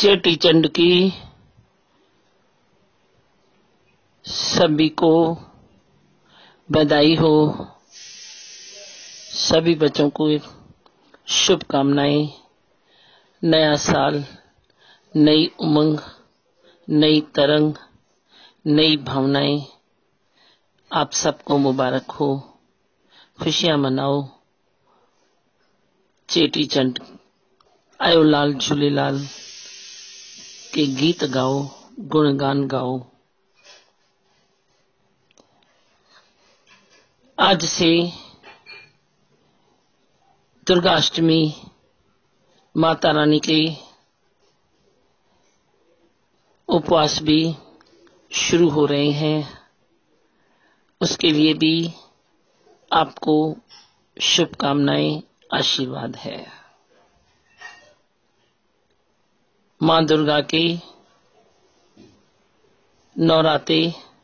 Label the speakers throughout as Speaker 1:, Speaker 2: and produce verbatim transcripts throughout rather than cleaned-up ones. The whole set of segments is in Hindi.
Speaker 1: चेटी चंड की सभी को बधाई हो। सभी बच्चों को शुभकामनाएं। नया साल, नई उमंग, नई तरंग, नई भावनाएं आप सबको मुबारक हो। खुशियां मनाओ। चेटी चंड आयो लाल झूलेलाल के गीत गाओ, गुणगान गाओ। आज से दुर्गाष्टमी माता रानी के उपवास भी शुरू हो रहे हैं। उसके लिए भी आपको शुभकामनाएं, आशीर्वाद है। मां दुर्गा के नवरात्रे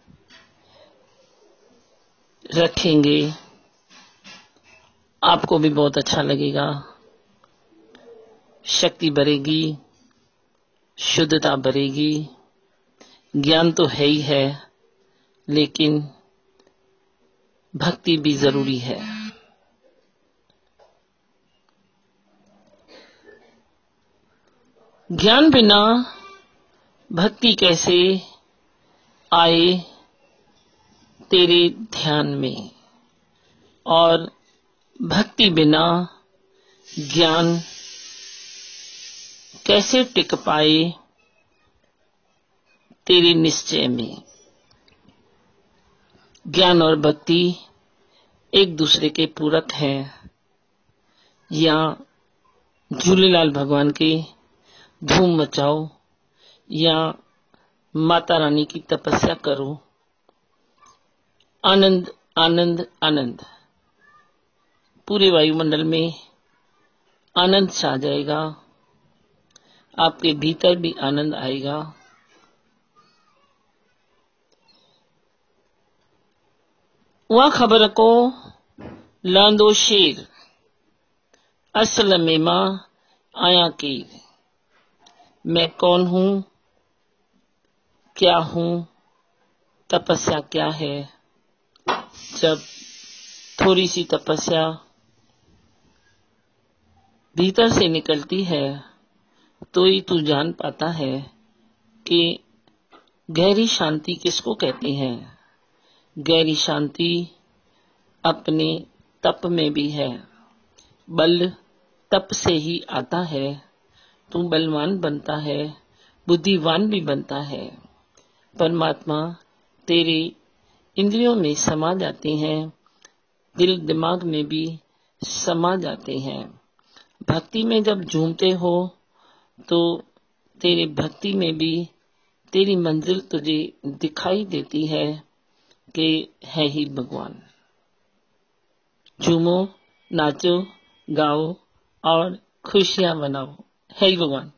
Speaker 1: रखेंगे, आपको भी बहुत अच्छा लगेगा। शक्ति बढ़ेगी, शुद्धता बढ़ेगी। ज्ञान तो है ही है, लेकिन भक्ति भी जरूरी है। ज्ञान बिना भक्ति कैसे आए तेरे ध्यान में, और भक्ति बिना ज्ञान कैसे टिक पाए तेरे निश्चय में। ज्ञान और भक्ति एक दूसरे के पूरक हैं। या झूलेलाल भगवान के धूम मचाओ या माता रानी की तपस्या करो। आनंद आनंद आनंद, पूरे वायुमंडल में आनंद छा जाएगा। आपके भीतर भी आनंद आएगा। वह खबर को लांदो शेर, असल में मां आया कीर। मैं कौन हूं, क्या हूं, तपस्या क्या है। जब थोड़ी सी तपस्या भीतर से निकलती है तो ही तू जान पाता है कि गहरी शांति किसको कहते हैं। गहरी शांति अपने तप में भी है। बल तप से ही आता है। तू बलवान बनता है, बुद्धिवान भी बनता है। परमात्मा तेरे इंद्रियों में समा जाते हैं, दिल दिमाग में भी समा जाते हैं। भक्ति में जब झूमते हो तो तेरी भक्ति में भी तेरी मंजिल तुझे दिखाई देती है कि है ही भगवान। झूमो, नाचो, गाओ और खुशियां मनाओ। है ही भगवान।